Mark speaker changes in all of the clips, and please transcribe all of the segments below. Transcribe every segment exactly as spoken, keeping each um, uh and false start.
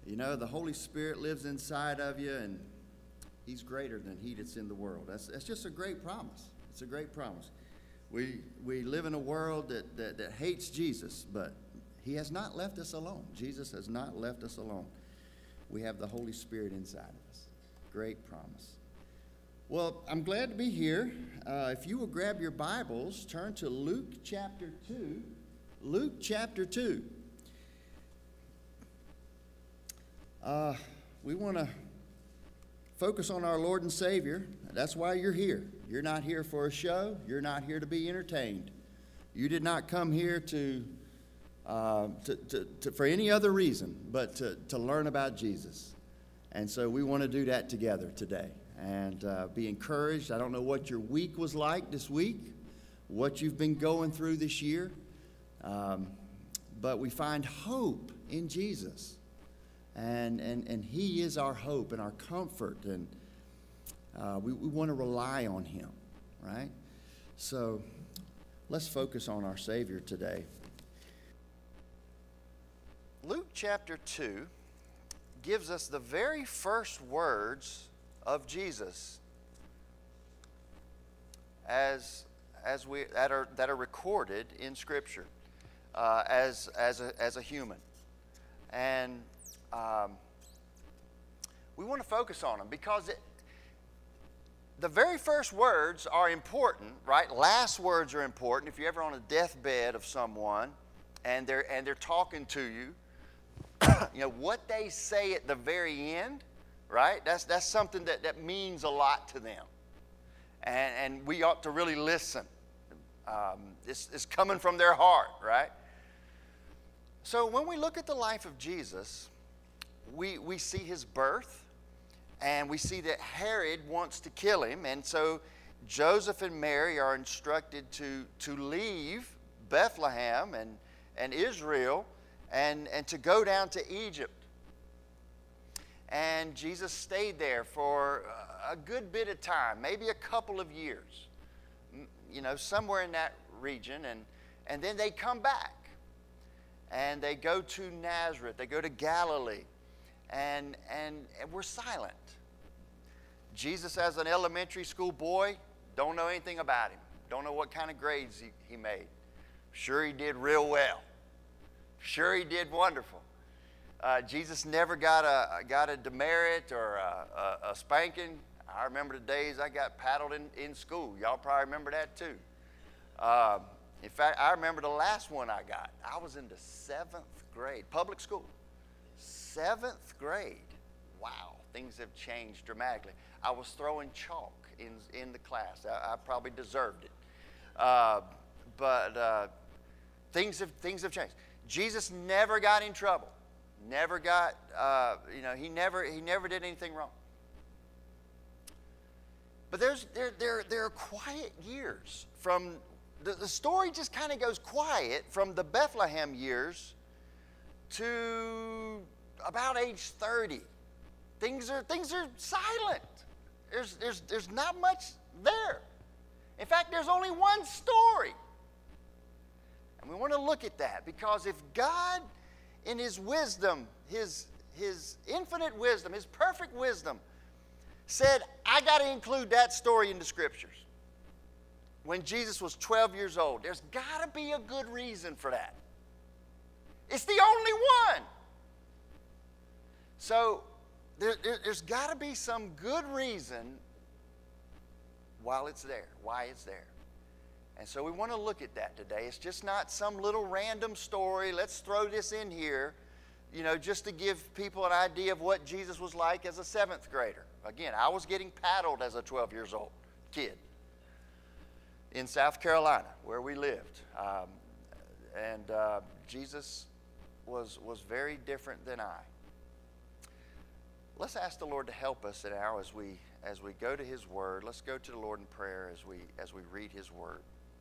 Speaker 1: You know, the Holy Spirit lives inside of you, and he's greater than he that's in the world. That's, that's just a great promise. It's a great promise. We, we live in a world that, that, that hates Jesus, but he has not left us alone. Jesus has not left us alone. We have the Holy Spirit inside of us. Great promise. Well, I'm glad to be here. Uh, if you will grab your Bibles, turn to Luke chapter two. Luke chapter two. Uh, we want to focus on our Lord and Savior. That's why you're here. You're not here for a show. You're not here to be entertained. You did not come here to, uh, to, to, to for any other reason but to, to learn about Jesus. And so we want to do that together today and uh, be encouraged. I don't know what your week was like this week, what you've been going through this year, um, but we find hope in Jesus. And, and, and he is our hope and our comfort, and uh, we, we want to rely on him, right? So let's focus on our Savior today. Luke chapter two gives us the very first words of Jesus as, as we, that, are, that are recorded in Scripture uh, as, as, a, as a human. And Um, we want to focus on them because it, the very first words are important, right? Last words are important. If you're ever on a deathbed of someone and they're, and they're talking to you, you know, what they say at the very end, right? That's, that's something that, that means a lot to them. And, and we ought to really listen. Um, it's, it's coming from their heart, right? So when we look at the life of Jesus, We, we see his birth, and we see that Herod wants to kill him, and so Joseph and Mary are instructed to, to leave Bethlehem and, and Israel and, and to go down to Egypt. And Jesus stayed there for a good bit of time, maybe a couple of years, you know, somewhere in that region, and, and then they come back, and they go to Nazareth, they go to Galilee. And, and, and we're silent. Jesus, as an elementary school boy, don't know anything about him. Don't know what kind of grades he, he made. Sure, he did real well. Sure, he did wonderful. Uh, Jesus never got a, got a demerit or a, a, a spanking. I remember the days I got paddled in, in school. Y'all probably remember that too. Uh, in fact, I remember the last one I got. I was in the seventh grade, public school. Seventh grade. Wow, things have changed dramatically. I was throwing chalk in, in the class. I, I probably deserved it. Uh, but uh, things have, things have changed. Jesus never got in trouble. Never got, uh, you know, he never, he never did anything wrong. But there's, there, there, there are quiet years from, the, the story just kind of goes quiet from the Bethlehem years to about age thirty. Things are, things are silent. There's, there's, there's not much there. In fact, there's only one story. And we want to look at that because if God, in his wisdom, his, his infinite wisdom, his perfect wisdom, said, I got to include that story in the Scriptures. When Jesus was twelve years old, there's got to be a good reason for that. It's the only one. So there, there, there's got to be some good reason while it's there, why it's there. And so we want to look at that today. It's just not some little random story. Let's throw this in here, you know, just to give people an idea of what Jesus was like as a seventh grader. Again, I was getting paddled as a twelve years old kid in South Carolina where we lived. Um, and uh, Jesus was, was very different than I. Let's ask the Lord to help us now as we as we go to his word. Let's go to the Lord in prayer as we as we read his word.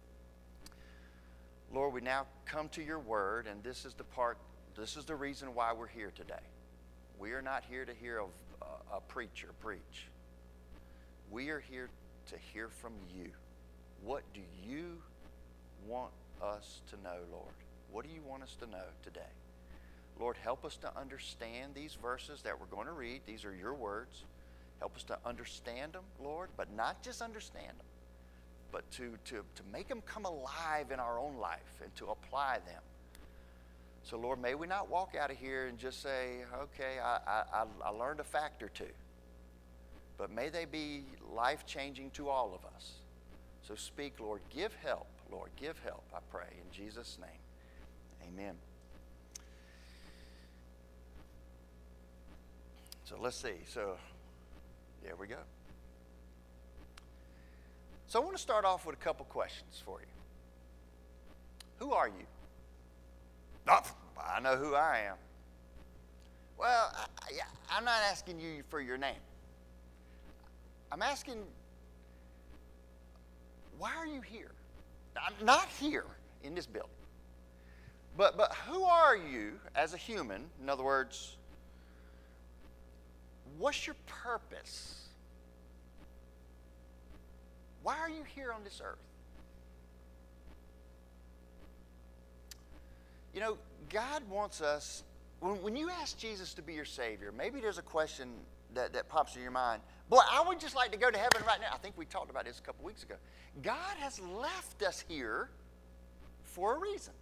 Speaker 1: Lord, we now come to your word, and this is the part, this is the reason why we're here today. We are not here to hear a, a preacher preach. We are here to hear from you. What do you want us to know, Lord? What do you want us to know today? Lord, help us to understand these verses that we're going to read. These are your words. Help us to understand them, Lord, but not just understand them, but to, to, to make them come alive in our own life and to apply them. So, Lord, may we not walk out of here and just say, okay, I, I, I learned a fact or two. But may they be life-changing to all of us. So speak, Lord. Give help, Lord. Give help, I pray. In Jesus' name, amen. So let's see. So there we go. So I want to start off with a couple questions for you. Who are you? Oh, I know who I am. Well, I, I, I'm not asking you for your name. I'm asking, why are you here? I'm not here in this building. But, but who are you as a human? In other words, what's your purpose? Why are you here on this earth? You know, God wants us, when, when you ask Jesus to be your Savior, maybe there's a question that, that pops in your mind. Boy, I would just like to go to heaven right now. I think we talked about this a couple weeks ago. God has left us here for a reason.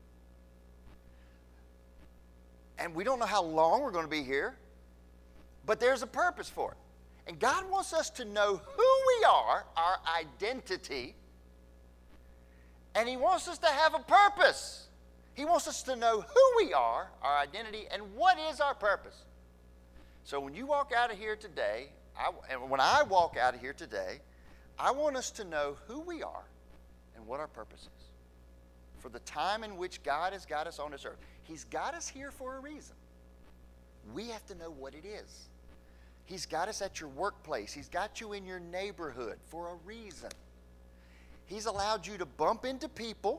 Speaker 1: And we don't know how long we're going to be here, but there's a purpose for it. And God wants us to know who we are, our identity, and He wants us to have a purpose. He wants us to know who we are, our identity, and what is our purpose. So when you walk out of here today, I, and when I walk out of here today, I want us to know who we are and what our purpose is. For the time in which God has got us on this earth. He's got us here for a reason. We have to know what it is. He's got us at your workplace. He's got you in your neighborhood for a reason. He's allowed you to bump into people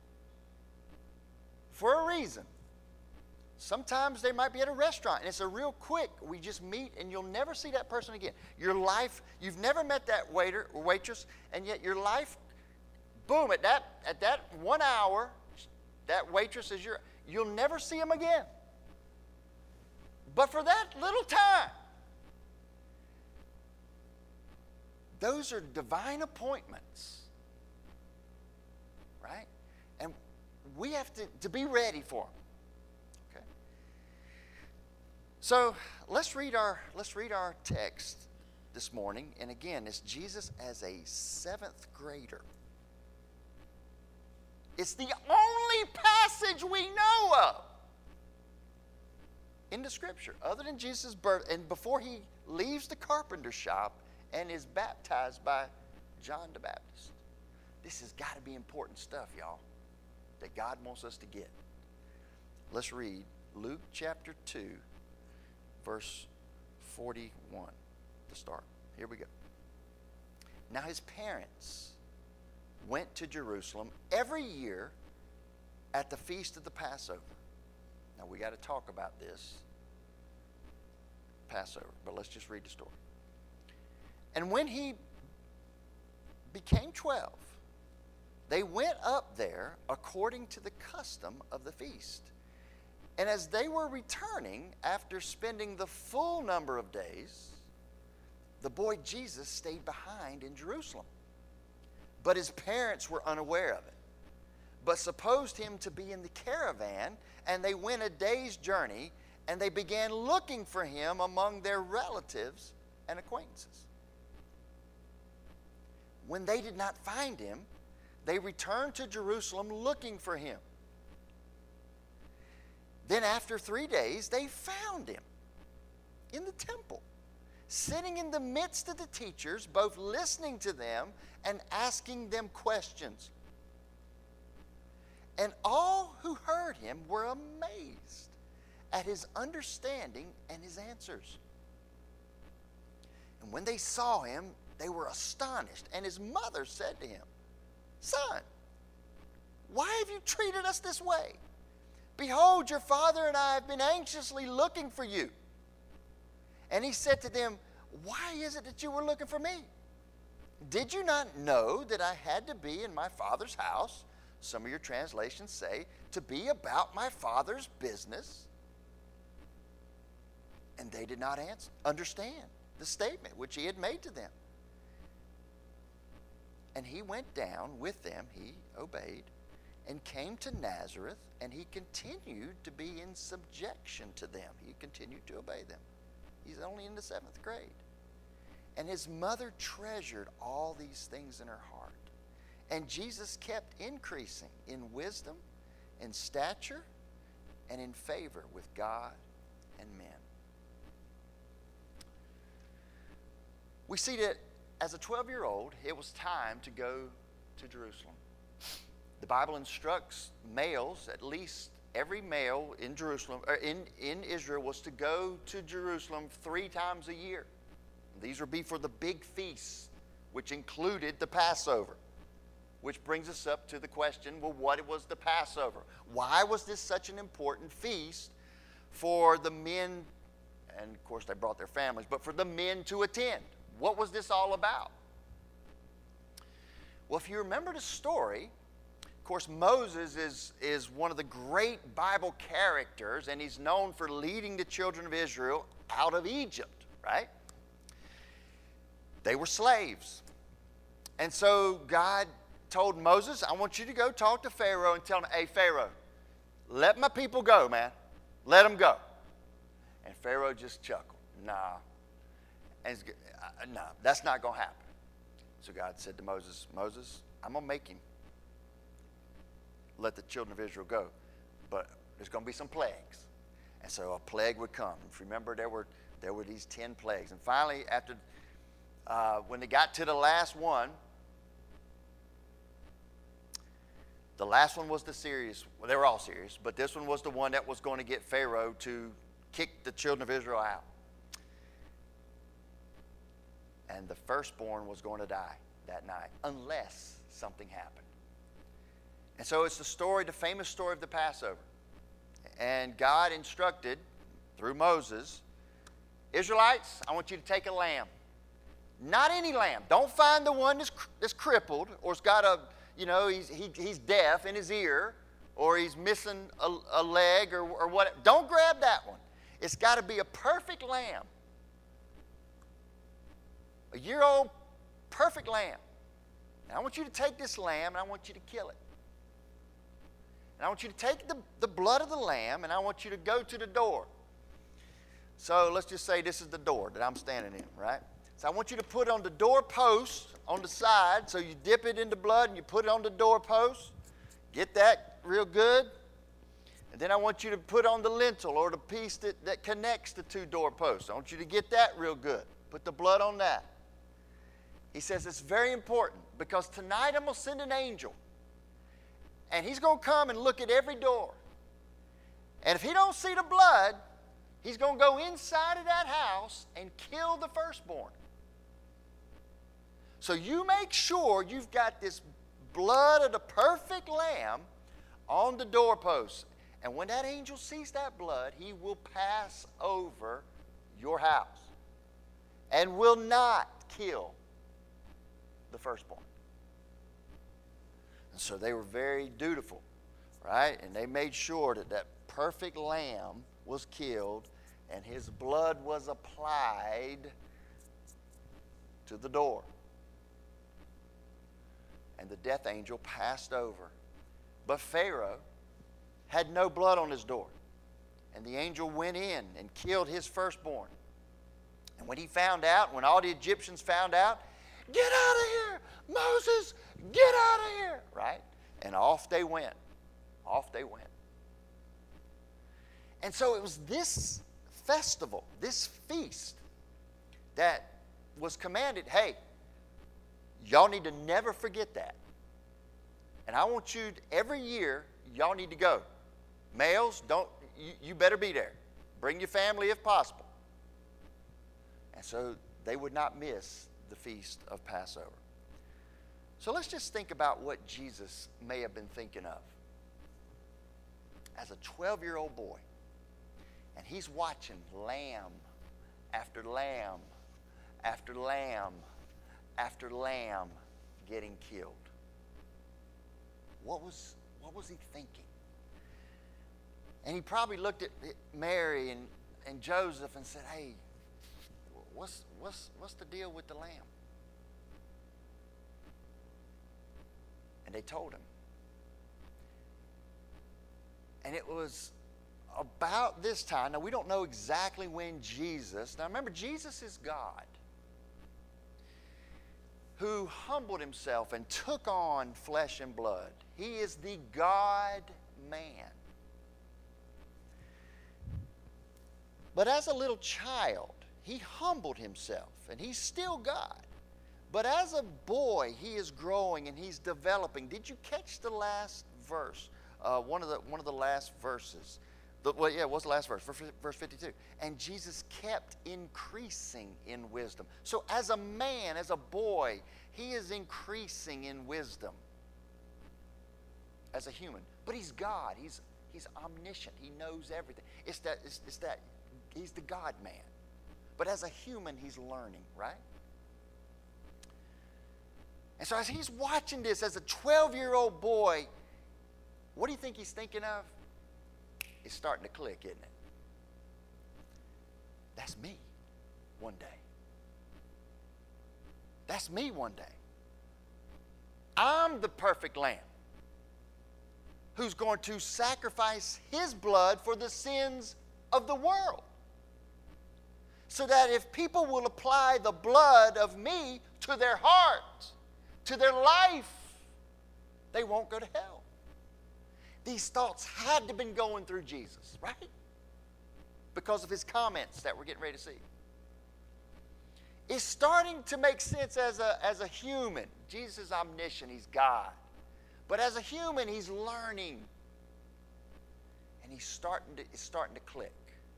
Speaker 1: for a reason. Sometimes they might be at a restaurant and it's a real quick, we just meet and you'll never see that person again. Your life, you've never met that waiter or waitress, and yet your life, boom, at that, at that one hour, that waitress is your, you'll never see them again. But for that little time, those are divine appointments, right? And we have to, to be ready for them. Okay. So let's read our let's read our text this morning. And again, it's Jesus as a seventh grader. It's the only passage we know of in the Scripture, other than Jesus' birth, and before he leaves the carpenter shop and is baptized by John the Baptist. This has got to be important stuff, y'all, that God wants us to get. Let's read Luke chapter two, verse forty-one to start. Here we go. Now his parents went to Jerusalem every year at the feast of the Passover. Now we got to talk about this Passover, but let's just read the story. And when he became twelve, they went up there according to the custom of the feast. And as they were returning after spending the full number of days, the boy Jesus stayed behind in Jerusalem. But his parents were unaware of it, but supposed him to be in the caravan, and they went a day's journey, and they began looking for him among their relatives and acquaintances. When they did not find him, they returned to Jerusalem looking for him. Then after three days, they found him in the temple, sitting in the midst of the teachers, both listening to them and asking them questions. And all who heard him were amazed at his understanding and his answers. And when they saw him, they were astonished. And his mother said to him, "Son, why have you treated us this way? Behold, your father and I have been anxiously looking for you." And he said to them, "Why is it that you were looking for me? Did you not know that I had to be in my father's house?" Some of your translations say, "to be about my father's business." they did not answer, understand the statement which he had made to them. And he went down with them, he obeyed, and came to Nazareth, and he continued to be in subjection to them. He continued to obey them. He's only in the seventh grade. And his mother treasured all these things in her heart. And Jesus kept increasing in wisdom, in stature, and in favor with God and men. We see that as a twelve-year-old, it was time to go to Jerusalem. The Bible instructs males, at least every male in Jerusalem, or in, in Israel, was to go to Jerusalem three times a year. These would be for the big feasts, which included the Passover. Which brings us up to the question, well, what was the Passover? Why was this such an important feast for the men, and of course they brought their families, but for the men to attend? What was this all about? Well, if you remember the story, of course, Moses is, is one of the great Bible characters, and he's known for leading the children of Israel out of Egypt, right? They were slaves. And so God told Moses, I want you to go talk to Pharaoh and tell him, hey, Pharaoh, let my people go, man. Let them go. And Pharaoh just chuckled. Nah. And uh, no, that's not going to happen. So God said to Moses, Moses, I'm going to make him let the children of Israel go. But there's going to be some plagues. And so a plague would come. If you remember, there were, there were these ten plagues. And finally, after uh, when they got to the last one, the last one was the serious. Well, they were all serious, but this one was the one that was going to get Pharaoh to kick the children of Israel out. And the firstborn was going to die that night, unless something happened. And so it's the story, the famous story of the Passover. And God instructed, through Moses, Israelites, I want you to take a lamb. Not any lamb. Don't find the one that's, that's crippled, or it's got a, you know, he's, he, he's deaf in his ear, or he's missing a, a leg, or, or what. Don't grab that one. It's got to be a perfect lamb. A year-old perfect lamb. Now I want you to take this lamb and I want you to kill it. And I want you to take the, the blood of the lamb and I want you to go to the door. So let's just say this is the door that I'm standing in, right? So I want you to put it on the doorpost on the side. So you dip it in the blood and you put it on the doorpost. Get that real good. And then I want you to put on the lintel or the piece that, that connects the two doorposts. I want you to get that real good. Put the blood on that. He says it's very important because tonight I'm going to send an angel. And he's going to come and look at every door. And if he don't see the blood, he's going to go inside of that house and kill the firstborn. So you make sure you've got this blood of the perfect lamb on the doorpost. And when that angel sees that blood, he will pass over your house and will not kill the firstborn. And so they were very dutiful, right? And they made sure that that perfect lamb was killed and his blood was applied to the door. And the death angel passed over. But Pharaoh had no blood on his door. And the angel went in and killed his firstborn. And when he found out, when all the Egyptians found out, get out of here, Moses, get out of here, right? And off they went. Off they went. And so it was this festival, this feast, that was commanded, hey, y'all need to never forget that. And I want you, to, every year, y'all need to go. Males, don't, you, you better be there. Bring your family if possible. And so they would not miss the feast of Passover. So let's just think about what Jesus may have been thinking of. As a twelve-year-old boy, and he's watching lamb after lamb after lamb after lamb getting killed. What was, what was he thinking? And he probably looked at Mary and and Joseph and said, hey, what's, what's, what's the deal with the lamb? And they told him. And it was about this time. Now, we don't know exactly when Jesus, now remember, Jesus is God, who humbled himself and took on flesh and blood. He is the God-man. But as a little child, he humbled himself, and he's still God. But as a boy, he is growing and he's developing. Did you catch the last verse? Uh, one of the one of the last verses. The, well, yeah, what's the last verse? Verse fifty-two. And Jesus kept increasing in wisdom. So as a man, as a boy, he is increasing in wisdom as a human. But he's God. He's he's omniscient. He knows everything. It's that it's, it's that he's the God-man. But as a human, he's learning, right? And so as he's watching this as a twelve-year-old boy, what do you think he's thinking of? It's starting to click, isn't it? That's me one day. That's me one day. I'm the perfect lamb who's going to sacrifice his blood for the sins of the world. So that if people will apply the blood of me to their heart, to their life, they won't go to hell. These thoughts had to have been going through Jesus, right? Because of his comments that we're getting ready to see. It's starting to make sense as a, as a human. Jesus is omniscient, he's God. But as a human, he's learning. And he's starting to, it's starting to click.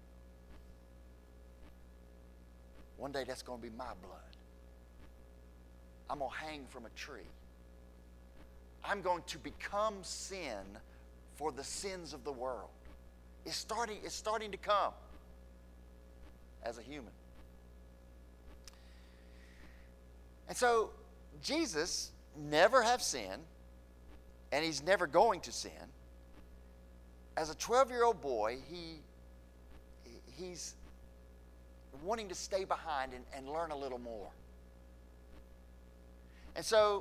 Speaker 1: One day that's going to be my blood. I'm going to hang from a tree. I'm going to become sin for the sins of the world. It's starting, it's starting to come as a human. And so Jesus never have sinned, and he's never going to sin. As a twelve-year-old boy, he, he's wanting to stay behind and, and learn a little more. And so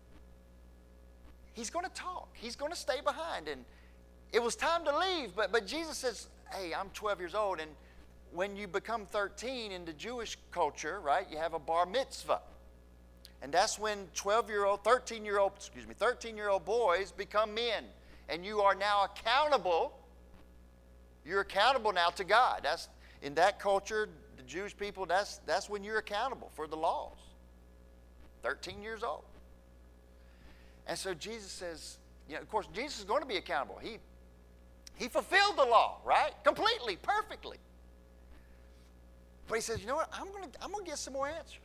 Speaker 1: he's going to talk. He's going to stay behind. And it was time to leave, but, but Jesus says, hey, I'm twelve years old, and when you become thirteen in the Jewish culture, right, you have a bar mitzvah. And that's when twelve-year-old, thirteen-year-old, excuse me, thirteen-year-old boys become men. And you are now accountable. You're accountable now to God. That's in that culture, the Jewish people, that's, that's when you're accountable for the laws. thirteen years old. And so Jesus says, you know, of course, Jesus is going to be accountable. He, he fulfilled the law, right? Completely, perfectly. But he says, you know what? I'm going to, I'm going to get some more answers.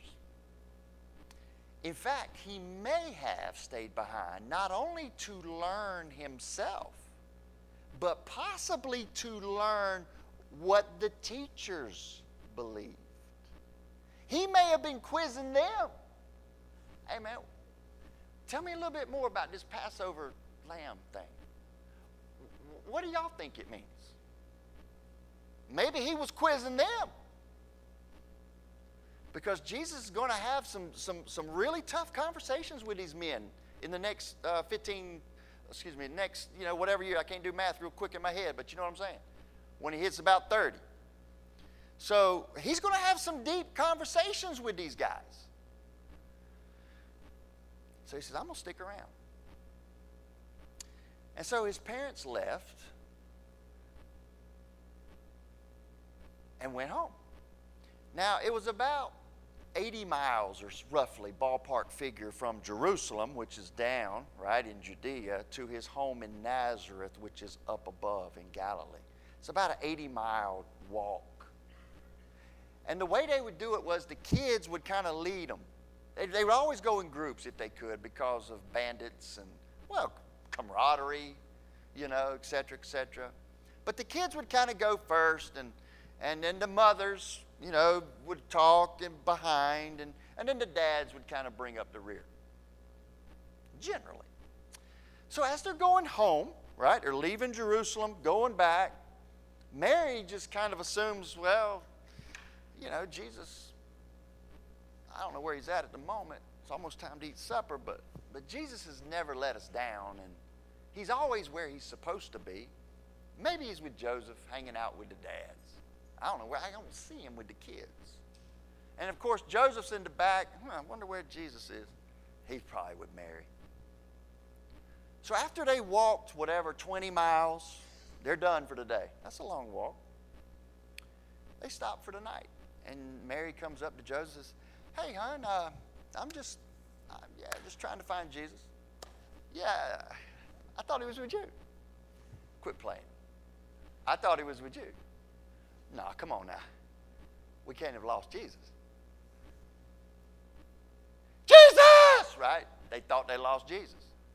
Speaker 1: In fact, he may have stayed behind not only to learn himself, but possibly to learn what the teachers believed. He may have been quizzing them. Hey, man, tell me a little bit more about this Passover lamb thing. What do y'all think it means? Maybe he was quizzing them. Because Jesus is going to have some, some, some really tough conversations with these men in the next uh, fifteen, excuse me, next, you know, whatever year. I can't do math real quick in my head, but you know what I'm saying. When he hits about thirty. So he's going to have some deep conversations with these guys. So he says, I'm going to stick around. And so his parents left and went home. Now, it was about eighty miles, or roughly, ballpark figure, from Jerusalem, which is down, right, in Judea, to his home in Nazareth, which is up above in Galilee. It's about an eighty mile walk. And the way they would do it was the kids would kind of lead them. They, they would always go in groups if they could because of bandits and, well, camaraderie, you know, et cetera, et cetera. But the kids would kind of go first, and, and then the mothers, you know, would talk and behind, and, and then the dads would kind of bring up the rear, generally. So as they're going home, right, they're leaving Jerusalem, going back, Mary just kind of assumes, well, you know, Jesus, I don't know where he's at at the moment. It's almost time to eat supper, but, but Jesus has never let us down, and he's always where he's supposed to be. Maybe he's with Joseph, hanging out with the dads. I don't know where. I don't see him with the kids. And, of course, Joseph's in the back. Hmm, I wonder where Jesus is. He's probably with Mary. So after they walked, whatever, twenty miles, they're done for the day. That's a long walk. They stop for the night. And Mary comes up to Joseph and says, hey, hon, uh, I'm just, uh, yeah, just trying to find Jesus. Yeah, I thought he was with you. Quit playing. I thought he was with you. No, come on now. We can't have lost Jesus. Jesus! Right? They thought they lost Jesus.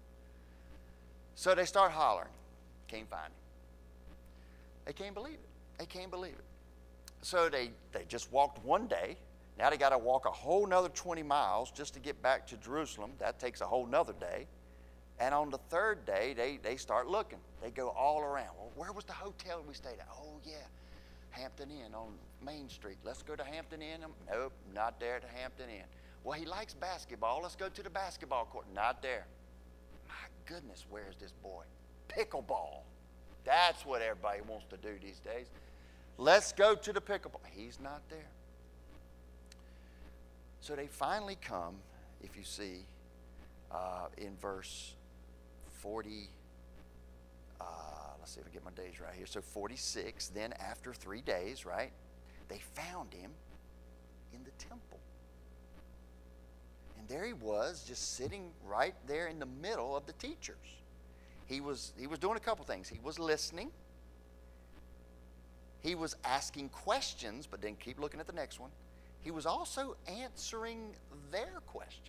Speaker 1: So they start hollering. Can't find him. They can't believe it. They can't believe it. So they, they just walked one day. Now they got to walk a whole nother twenty miles just to get back to Jerusalem. That takes a whole nother day. And on the third day, they, they start looking. They go all around. Well, where was the hotel we stayed at? Oh, yeah, Hampton Inn on Main Street. Let's go to Hampton Inn. Nope, not there at the Hampton Inn. Well, he likes basketball. Let's go to the basketball court. Not there. My goodness, where's this boy? Pickleball. That's what everybody wants to do these days. Let's go to the pickleball. He's not there. So they finally come, if you see, uh, in verse forty, uh, let's see if I get my days right here. So forty-six, then after three days, right, they found him in the temple. And there he was, just sitting right there in the middle of the teachers. He was, he was doing a couple things. He was listening. He was asking questions, but then keep looking at the next one. He was also answering their questions.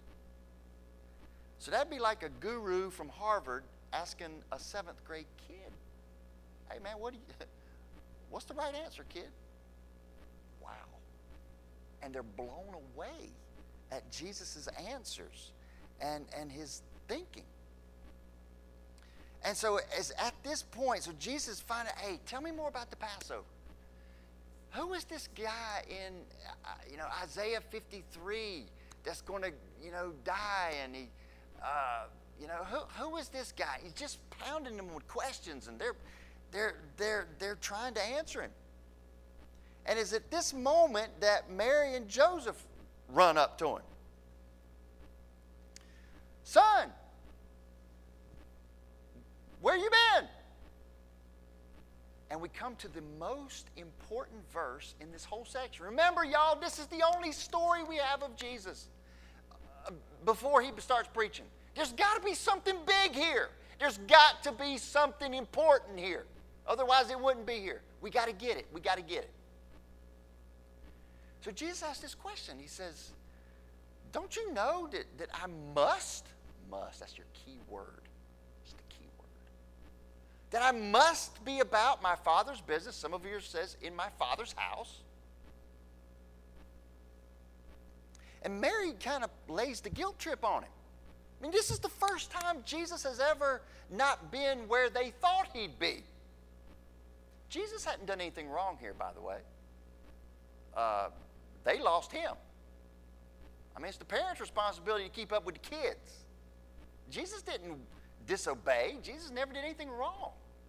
Speaker 1: So that'd be like a guru from Harvard asking a seventh grade kid, hey man, what do you, what's the right answer, kid? Wow. And they're blown away at Jesus' answers and, and his thinking. And so as at this point, so Jesus finally, hey, tell me more about the Passover. Who is this guy in, uh, you know, Isaiah fifty-three that's going to, you know, die? And he, uh, you know, who who is this guy? He's just pounding them with questions, and they're they're they're they're trying to answer him. And it's at this moment that Mary and Joseph run up to him. Son, where you been? And we come to the most important verse in this whole section. Remember, y'all, this is the only story we have of Jesus uh, before he starts preaching. There's got to be something big here. There's got to be something important here. Otherwise, it wouldn't be here. We got to get it. We got to get it. So Jesus asked this question. He says, don't you know that, that I must, must, that's your key word. It's the key word. That I must be about my Father's business. Some of you says, in my Father's house. And Mary kind of lays the guilt trip on him. I mean, this is the first time Jesus has ever not been where they thought he'd be. Jesus hadn't done anything wrong here, by the way. Uh, they lost him. I mean, it's the parents' responsibility to keep up with the kids. Jesus didn't disobey. Jesus never did anything wrong.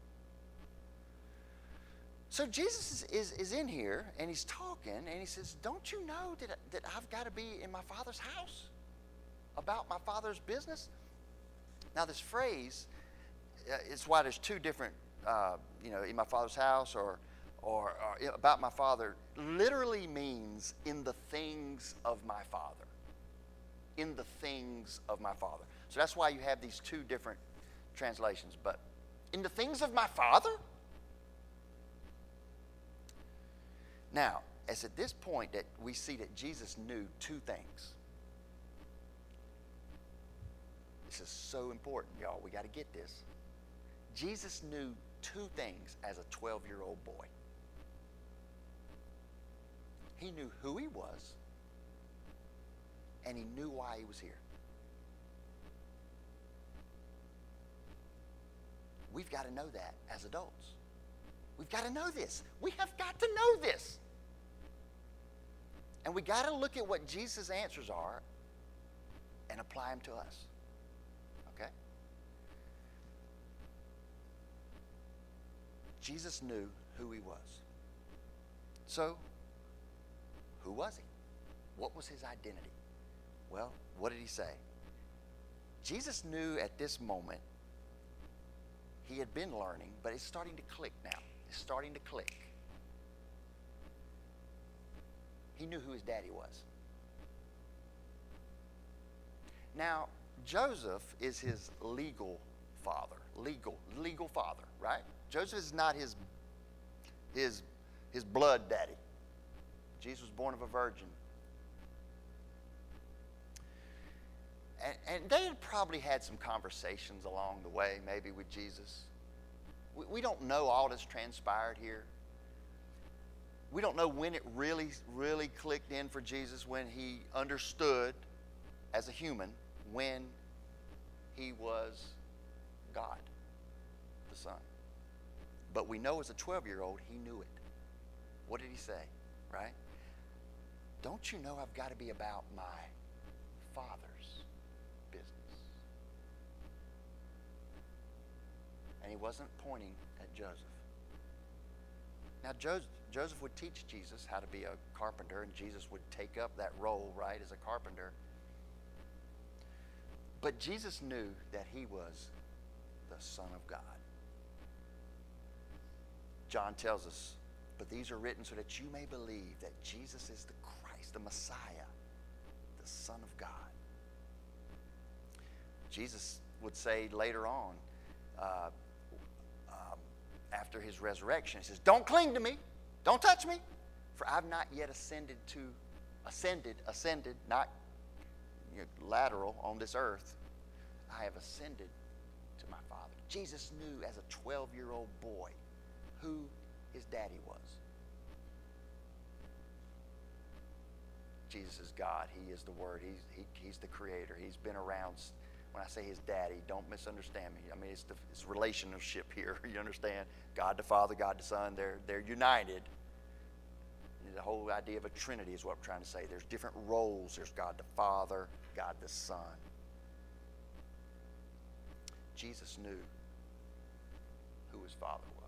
Speaker 1: So Jesus is, is, is in here, and he's talking, and he says, don't you know that, that I've got to be in my Father's house? About my Father's business? Now, this phrase, uh, it's why there's two different, uh, you know, in my Father's house or, or, or about my Father, literally means in the things of my Father. In the things of my Father. So that's why you have these two different translations. But in the things of my Father? Now, it's at this point that we see that Jesus knew two things. This is so important, y'all. We got to get this. Jesus knew two things as a twelve-year-old boy. He knew who he was, and he knew why he was here. We've got to know that as adults. We've got to know this. We have got to know this. And we got to look at what Jesus' answers are and apply them to us. Okay? Jesus knew who he was. So, who was he? What was his identity? Well, what did he say? Jesus knew at this moment, he had been learning, but it's starting to click now. It's starting to click. He knew who his daddy was. Now, Joseph is his legal father. Legal, legal father, right? Joseph is not his, his, his blood daddy. Jesus was born of a virgin. And, and they had probably had some conversations along the way, maybe with Jesus. We, we don't know all that's transpired here. We don't know when it really, really clicked in for Jesus, when he understood as a human when he was God, the Son. But we know as a twelve-year-old, he knew it. What did he say, right? Don't you know I've got to be about my Father's business? And he wasn't pointing at Joseph. Now, Joseph, Joseph would teach Jesus how to be a carpenter, and Jesus would take up that role, right, as a carpenter. But Jesus knew that he was the Son of God. John tells us, but these are written so that you may believe that Jesus is the Christ, the Messiah, the Son of God. Jesus would say later on, uh, um, after his resurrection, he says, don't cling to me, don't touch me, for I've not yet ascended to, ascended, ascended, not you know, lateral on this earth. I have ascended to my Father. Jesus knew as a twelve-year-old boy who his daddy was. Jesus is God. He is the Word. He's, he, he's the Creator. He's been around. When I say his daddy, don't misunderstand me. I mean, it's the it's relationship here. You understand? God the Father, God the Son, they're, they're united. And the whole idea of a Trinity is what I'm trying to say. There's different roles. There's God the Father, God the Son. Jesus knew who his Father was.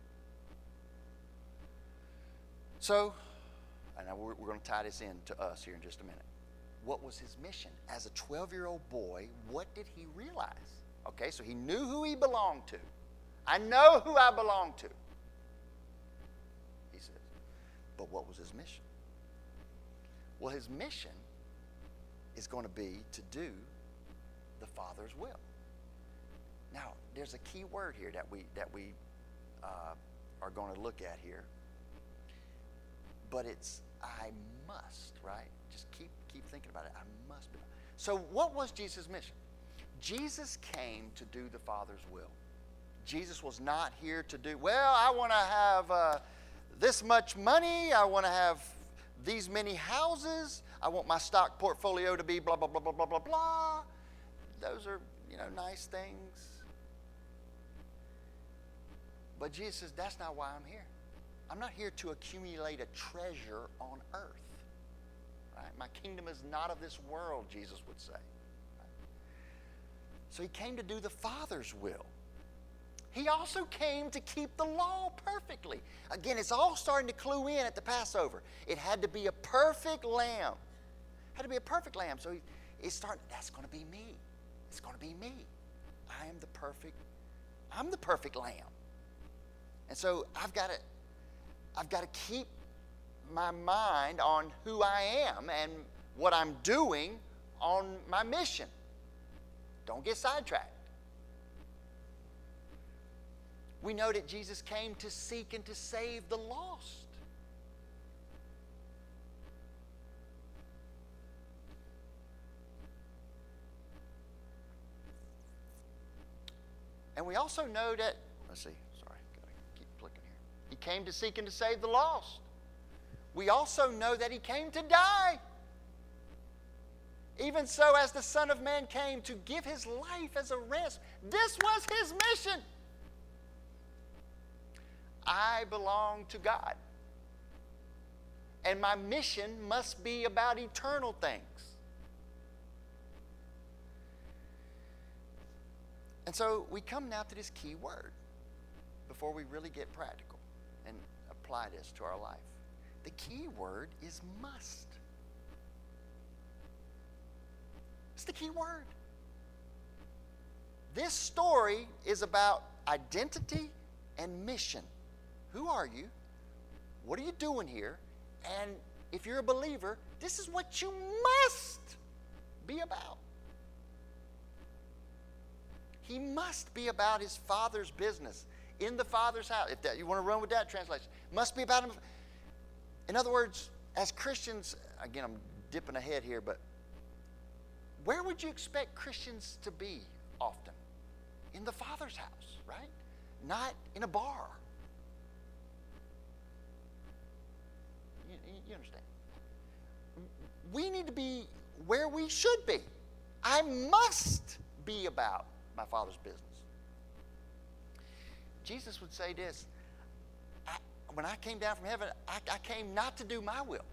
Speaker 1: So, and we're, we're going to tie this in to us here in just a minute. What was his mission? As a twelve-year-old boy, what did he realize? Okay, so he knew who he belonged to. I know who I belong to, he says. But what was his mission? Well, his mission is going to be to do the Father's will. Now, there's a key word here that we that we uh, are going to look at here. But it's I must, right? Just keep keep thinking about it. I must be. So what was Jesus' mission? Jesus came to do the Father's will. Jesus was not here to do, well, I want to have uh, this much money. I want to have these many houses. I want my stock portfolio to be blah, blah, blah, blah, blah, blah, blah. Those are, you know, nice things. But Jesus says, that's not why I'm here. I'm not here to accumulate a treasure on earth. Right? My kingdom is not of this world, Jesus would say. Right? So he came to do the Father's will. He also came to keep the law perfectly. Again, it's all starting to clue in at the Passover. It had to be a perfect lamb. It had to be a perfect lamb. So he, it's starting, that's going to be me. It's going to be me. I am the perfect, I'm the perfect lamb. And so I've got to, I've got to keep my mind on who I am and what I'm doing on my mission. Don't get sidetracked. We know that Jesus came to seek and to save the lost. And we also know that, let's see, sorry, gotta keep clicking here. He came to seek and to save the lost. We also know that he came to die. Even so, as the Son of Man came to give his life as a ransom. This was his mission. I belong to God. And my mission must be about eternal things. And so we come now to this key word before we really get practical and apply this to our life. The key word is must. It's the key word. This story is about identity and mission. Who are you? What are you doing here? And if you're a believer, this is what you must be about. He must be about his Father's business in the Father's house. If that, you want to run with that translation, must be about him. In other words, as Christians, again, I'm dipping ahead here, but where would you expect Christians to be often? In the Father's house, right? Not in a bar. You, you understand? We need to be where we should be. I must be about my Father's business. Jesus would say this, I, when I came down from heaven, I, I came not to do my will,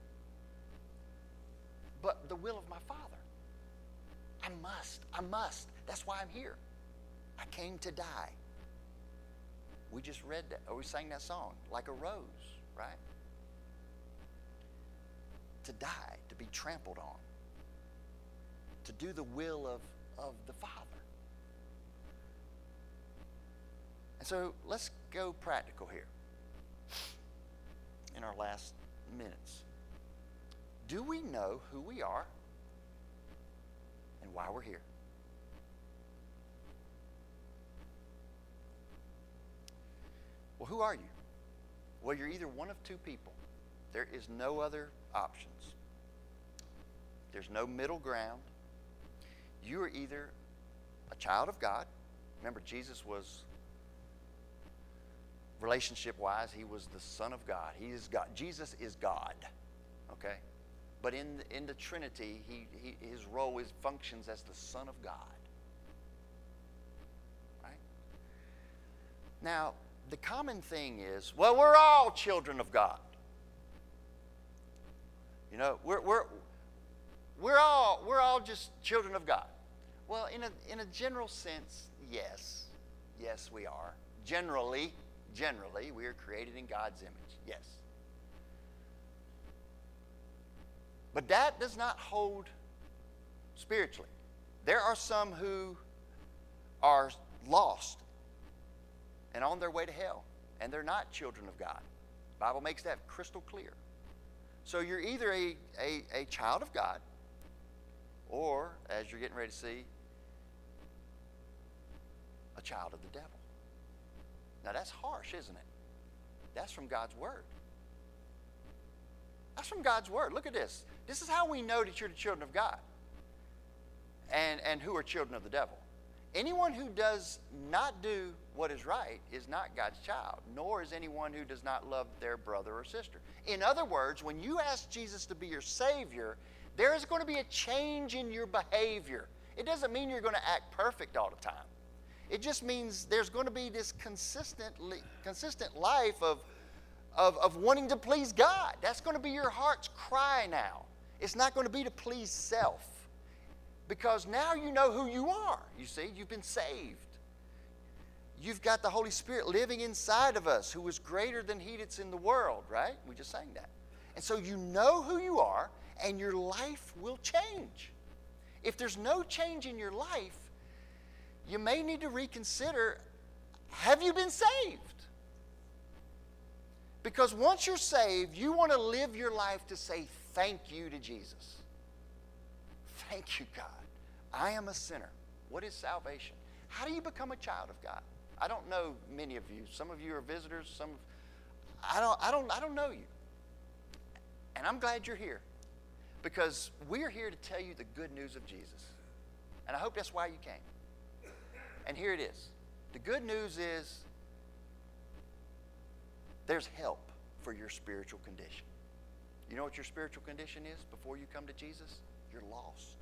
Speaker 1: but the will of my Father. I must, I must. That's why I'm here. I came to die. We just read that, or we sang that song, like a rose, right? To die, to be trampled on, to do the will of, of the Father. And so let's go practical here in our last minutes. Do we know who we are and why we're here? Well, who are you? Well, you're either one of two people. There is no other options. There's no middle ground. You are either a child of God. Remember, Jesus was, relationship-wise, he was the Son of God. He is God. Jesus is God, okay? But in the, in the Trinity, he, he, his role is functions as the Son of God, right? Now, the common thing is, well, we're all children of God. You know, we're we're we're all we're all just children of God. Well, in a in a general sense, yes, yes, we are. Generally, generally, we are created in God's image. Yes. But that does not hold spiritually. There are some who are lost and on their way to hell, and they're not children of God. The Bible makes that crystal clear. So you're either a, a, a child of God, or, as you're getting ready to see, a child of the devil. Now that's harsh, isn't it? That's from God's Word. That's from God's Word. Look at this. This is how we know that you're the children of God and, and who are children of the devil. Anyone who does not do what is right is not God's child, nor is anyone who does not love their brother or sister. In other words, when you ask Jesus to be your Savior, there is going to be a change in your behavior. It doesn't mean you're going to act perfect all the time. It just means there's going to be this consistent, consistent life of, of, of wanting to please God. That's going to be your heart's cry now. It's not going to be to please self. Because now you know who you are. You see, you've been saved. You've got the Holy Spirit living inside of us, who is greater than he that's in the world, right? We just sang that. And so you know who you are, and your life will change. If there's no change in your life, you may need to reconsider, have you been saved? Because once you're saved, you want to live your life to say thank you to Jesus. Thank you, God. I am a sinner. What is salvation? How do you become a child of God? I don't know many of you. Some of you are visitors. Some, I don't, I don't, I don't know you. And I'm glad you're here, because we're here to tell you the good news of Jesus. And I hope that's why you came. And here it is. The good news is there's help for your spiritual condition. You know what your spiritual condition is before you come to Jesus? You're lost.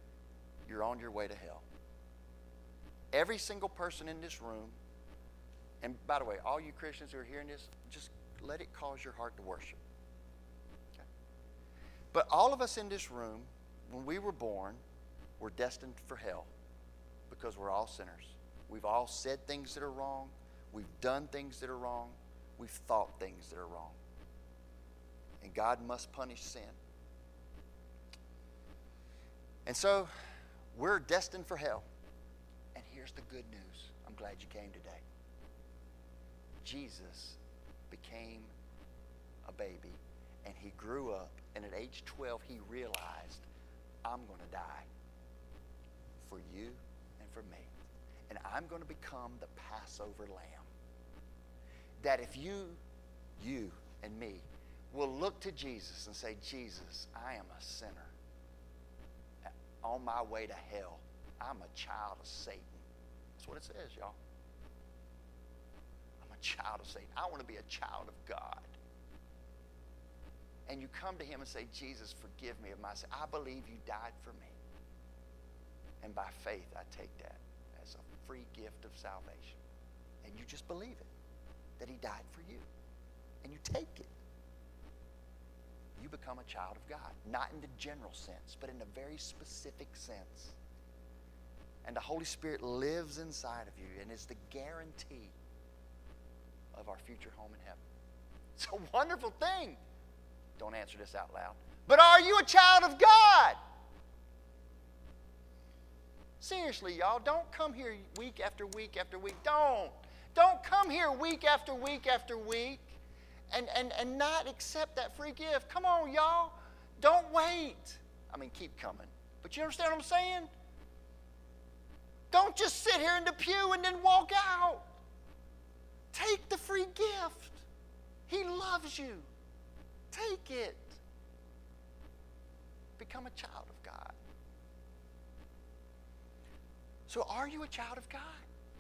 Speaker 1: You're on your way to hell. Every single person in this room And by the way, all you Christians who are hearing this, just let it cause your heart to worship. Okay? But all of us in this room, when we were born, were destined for hell because we're all sinners. We've all said things that are wrong. We've done things that are wrong. We've thought things that are wrong. And God must punish sin. And so we're destined for hell. And here's the good news. I'm glad you came today. Jesus became a baby, and he grew up, and at age twelve he realized, I'm going to die for you and for me. And I'm going to become the Passover lamb. That if you, you and me, will look to Jesus and say, Jesus, I am a sinner. On my way to hell. I'm a child of Satan. That's what it says, y'all. I'm a child of Satan. I want to be a child of God. And you come to him and say, Jesus, forgive me of my sin. I believe you died for me. And by faith, I take that as a free gift of salvation. And you just believe it, that he died for you. And you take it. You become a child of God. Not in the general sense, but in a very specific sense. And the Holy Spirit lives inside of you and is the guarantee of our future home in heaven. It's a wonderful thing. Don't answer this out loud. But are you a child of God? Seriously, y'all, don't come here week after week after week. Don't. Don't come here week after week after week and, and, and not accept that free gift. Come on, y'all. Don't wait. I mean, keep coming. But you understand what I'm saying? Don't just sit here in the pew and then walk out. Take the free gift. He loves you. Take it. Become a child of God. So are you a child of God?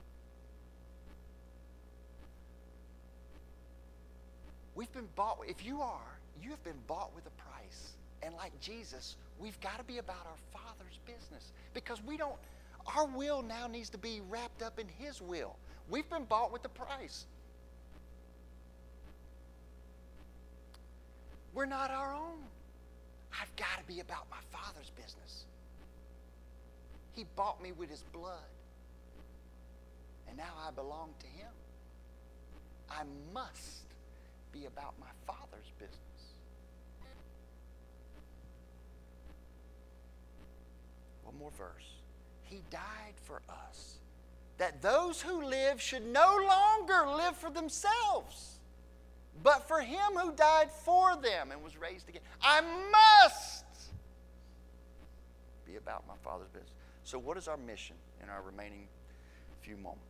Speaker 1: We've been bought. If you are, you have been bought with a price. And like Jesus, we've got to be about our Father's business. Because we don't, our will now needs to be wrapped up in His will. We've been bought with a price. We're not our own. I've got to be about my Father's business. He bought me with His blood. And now I belong to Him. I must be about my Father's business. One more verse. He died for us, that those who live should no longer live for themselves, but for Him who died for them and was raised again. I must be about my Father's business. So what is our mission in our remaining few moments?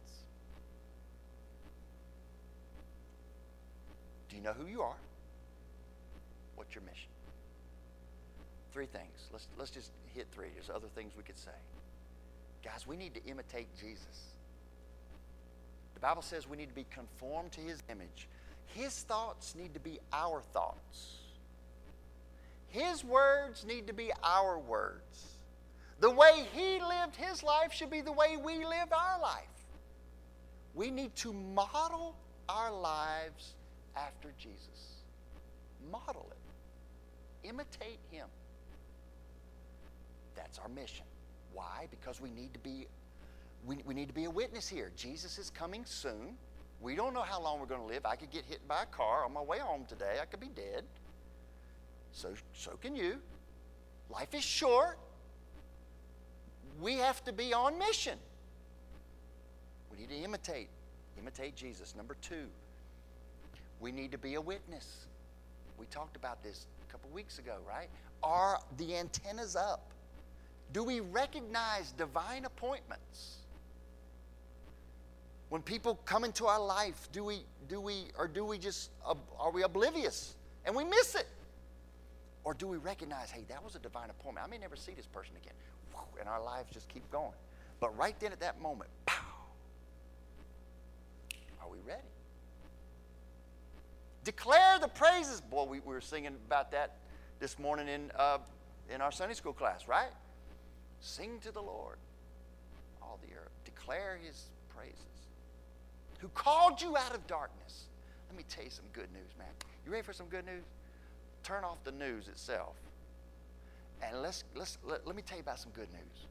Speaker 1: Do you know who you are? What's your mission? Three things. Let's, let's just hit three. There's other things we could say. Guys, we need to imitate Jesus. The Bible says we need to be conformed to His image. His thoughts need to be our thoughts. His words need to be our words. The way He lived His life should be the way we live our life. We need to model our lives after Jesus. Model it. Imitate Him. That's our mission. Why? Because we need to be we, we need to be a witness here. Jesus is coming soon. We don't know how long we're going to live. I could get hit by a car on my way home today. I could be dead. So, so can you. Life is short. We have to be on mission. We need to imitate. Imitate Jesus. Number two, we need to be a witness. We talked about this a couple weeks ago, right? Are the antennas up? Do we recognize divine appointments? When people come into our life, do we, do we, or do we just, uh, are we oblivious and we miss it? Or do we recognize, hey, that was a divine appointment. I may never see this person again. And our lives just keep going. But right then at that moment, pow, are we ready? Declare the praises. Boy, we, we were singing about that this morning in, uh, in our Sunday school class, right? Sing to the Lord, all the earth. Declare His praises. who called you out of darkness. Let me tell you some good news, man. You ready for some good news? Turn off the news itself. And let's, let's, let, let me tell you about some good news.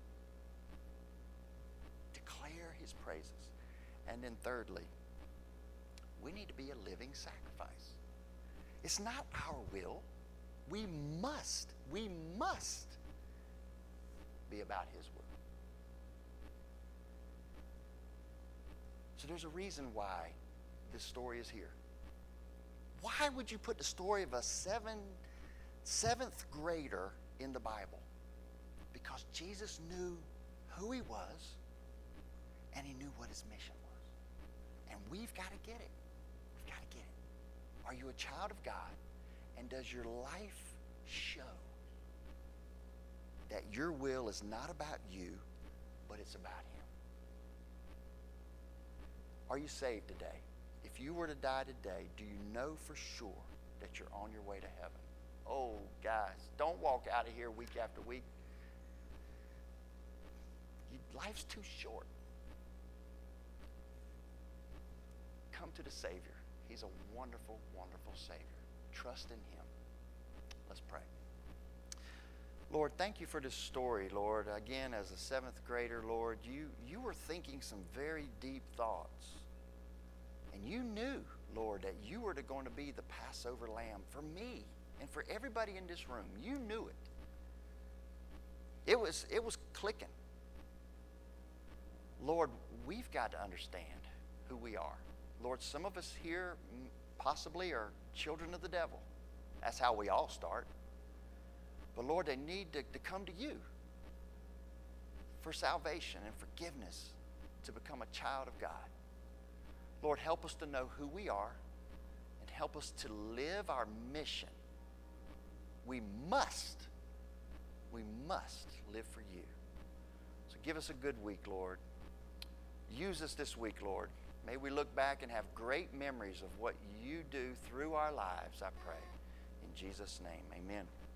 Speaker 1: Declare his praises. And then thirdly, we need to be a living sacrifice. It's not our will. We must, we must be about his will. So there's a reason why this story is here. Why would you put the story of a seven, seventh grader in the Bible? Because Jesus knew who he was and he knew what his mission was. And we've got to get it. We've got to get it. Are you a child of God? And does your life show that your will is not about you, but it's about him? Are you saved today? If you were to die today, do you know for sure that you're on your way to heaven? Oh, guys, don't walk out of here week after week. You, life's too short. Come to the Savior. He's a wonderful, wonderful Savior. Trust in him. Let's pray. Lord, thank you for this story, Lord. Again, as a seventh grader, Lord, you, you were thinking some very deep thoughts. And you knew, Lord, that you were going to be the Passover lamb for me and for everybody in this room. You knew it. It was, it was clicking. Lord, we've got to understand who we are. Lord, some of us here possibly are children of the devil. That's how we all start. But Lord, they need to, to come to you for salvation and forgiveness to become a child of God. Lord, help us to know who we are and help us to live our mission. We must, we must live for you. So give us a good week, Lord. Use us this week, Lord. May we look back and have great memories of what you do through our lives, I pray. In Jesus' name, amen.